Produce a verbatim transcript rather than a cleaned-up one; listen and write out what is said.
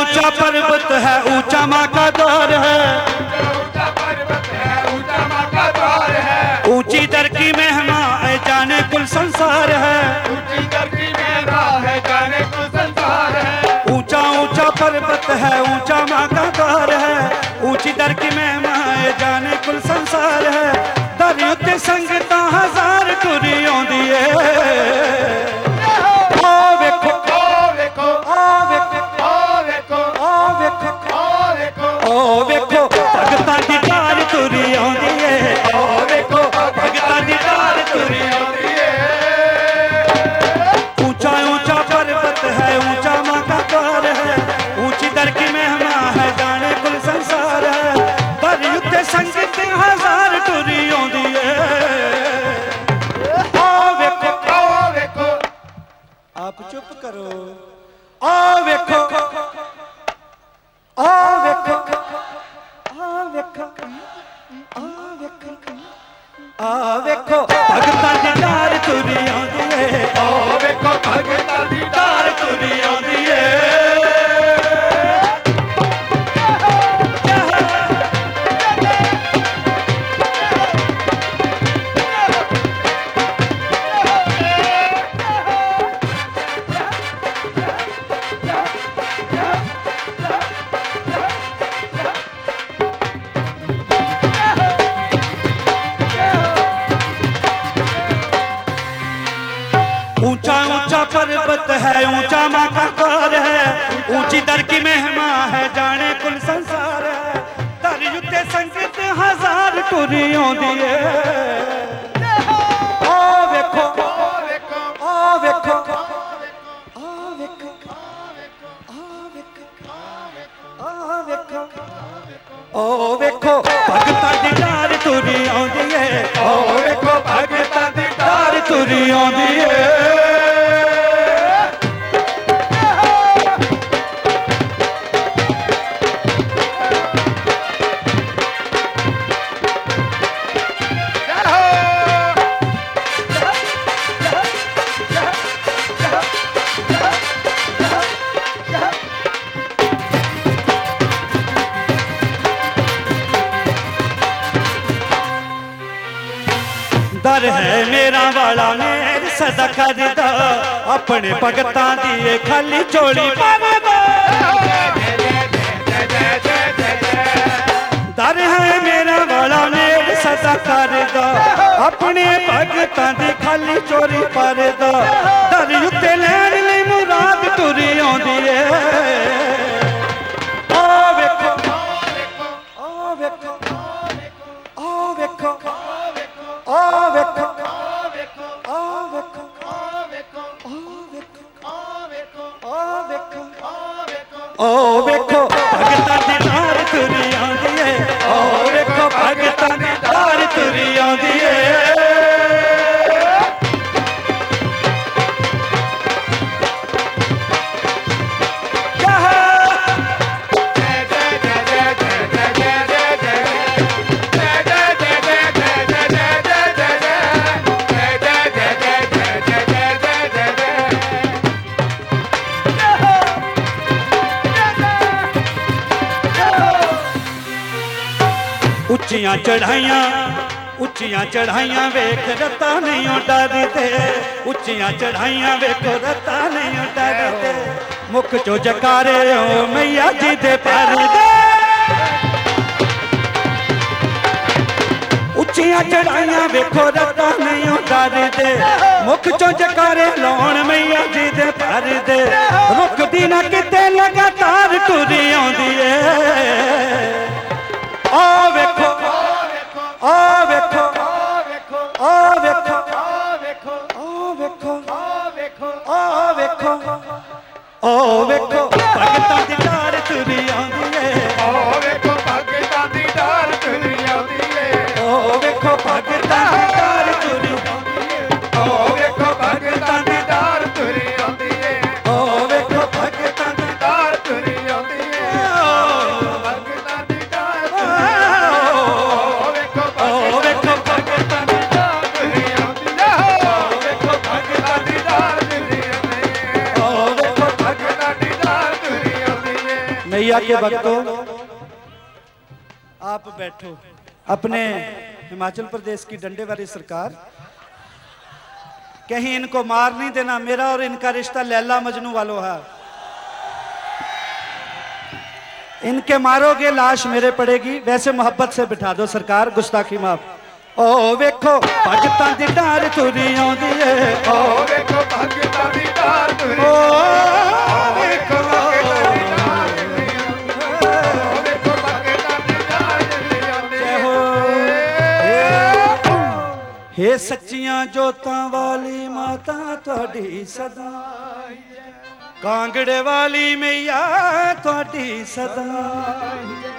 ऊंचा पर्वत है ऊंचा माँ का द्वार है, ऊंचा पर्वत है ऊंचा माँ का द्वार है। ऊंची दर की महिमा है जाने कुल संसार है, ऊंची दर की महिमा है जाने कुल संसार है। ऊंचा ऊंचा पर्वत है ऊंचा माँ का द्वार है, ऊंची दर की महिमा है जाने कुल संसार है। दर उत्ते संगतां हजार तुरी आउंदी है। ओ वेखो ओ वेखो ओ वेखो ओ वेखो ओ वेखो ओ वेखो ओ वेखो भगतां दी डार तुरी आउंदी है। ओ वेखो भगतां दी डार तुरी आउंदी है। ऊंचा ऊंचा पर्वत है ऊंचा माँ का द्वार है, ऊंची दर की महिमा है जाने कुल संसार है। दर उत्ते संगत हजार टुरी आउंदी है। ओ वेखो ओ वेखो आप चुप करो। ओ वेखो ओ वेखो ओ वेखो ओ वेखो आ वेखो भगतां दी डार तुरी आउंदी है। ओ वेखो भगतां दी डार तुरी आउंदी है। ऊंचा ऊंचा पर्वत है ऊंचा माँ का द्वार है, ऊंची दर की महिमा है जाने कुल संसार है। दर उत्ते संगत हजार टुरी आउंदी है। ओ वेखो ओ वेखो ओ वेखो ओ ओ वेखो ओ वेखो ओ वेखो ओ वेखो भगतां दी डार तुरी आउंदी है। ओ वेखो भगतां दी डार तुरी आउंदी है। दर है मेरा वाला मेर सदा करदा, अपने भगतां दी खाली झोली भरदा। दर है मेरा वाला मेर सदा करदा, अपने भगतां दी खाली झोली भरदा। दर उत्ते लैण लई मुराद तुरी आउंदी है। ओ वेखो ओ वेखो ओ वेखो ओ वेखो ओ वेखो ओ वेखो ओ वेखो भगतां दी डार तुरी आउंदी है। ओ वेखो भगतां दी डार तुरी आउंदी है। ਉੱਚੀਆਂ ਚੜਾਈਆਂ ਉੱਚੀਆਂ ਚੜਾਈਆਂ ਵੇਖ ਰਤਾ ਨਹੀਂ ਡਰਦੇ। ਉੱਚੀਆਂ ਚੜਾਈਆਂ ਵੇਖੋ ਰਤਾ ਨਹੀਂ ਡਰਦੇ। ਮੁੱਖ ਚੋਂ ਜਕਾਰੇ ਓ ਮਈਆ ਜੀ ਦੇ ਪਰਦੇ। ਉੱਚੀਆਂ ਚੜਾਈਆਂ ਵੇਖੋ ਰਤਾ ਨਹੀਂ ਡਰਦੇ। ਮੁੱਖ ਚੋਂ ਜਕਾਰੇ ਲਾਉਣ ਮਈਆ ਜੀ ਦੇ ਪਰਦੇ। ਰੁਕਦੀ ਨਾ ਕਿਤੇ ਲਗਾਤਾਰ ਟੁਰੀ ਆਉਂਦੀ ਏ। ओ वेखो ओ वेखो ओ वेखो ओ वेखो ओ वेखो ओ वेखो भगतां दी डार तुरी आउंदी है। ओ वेखो भगतां दी डार तुरी आउंदी है। ओ वेखो भगतां दी डार तुरी आउंदी है। ओ वेखो भगतां दी डार तुरी आउंदी है। ओ वेखो भगतां दी डार तुरी आउंदी है। भगतां दी डार ओ वेखो भगतां दी डार तुरी आउंदी है। ओ वेखो भगतां दी डार तुरी आउंदी है। ओ मैया के भक्तों आप बैठो। अपने हिमाचल प्रदेश की डंडे वाली सरकार, कहीं इनको मार नहीं देना, मेरा और इनका रिश्ता लैला मजनू वालों है। इनके मारोगे लाश मेरे पड़ेगी। वैसे मोहब्बत से बिठा दो सरकार, गुस्ताखी माफ। ओ वेखो भगतां दी डार तुरी आउंदी है, ओ वेखो भगतां दी डार तुरी, ओ वेखो भगतां दी डार तुरी, ओ वेखो भगतां दी डार तुरी आउंदी है। हे सच्चियां जोतां वाली माता तुहाडी सदा, कांगड़े वाली मैया तुहाडी सदा,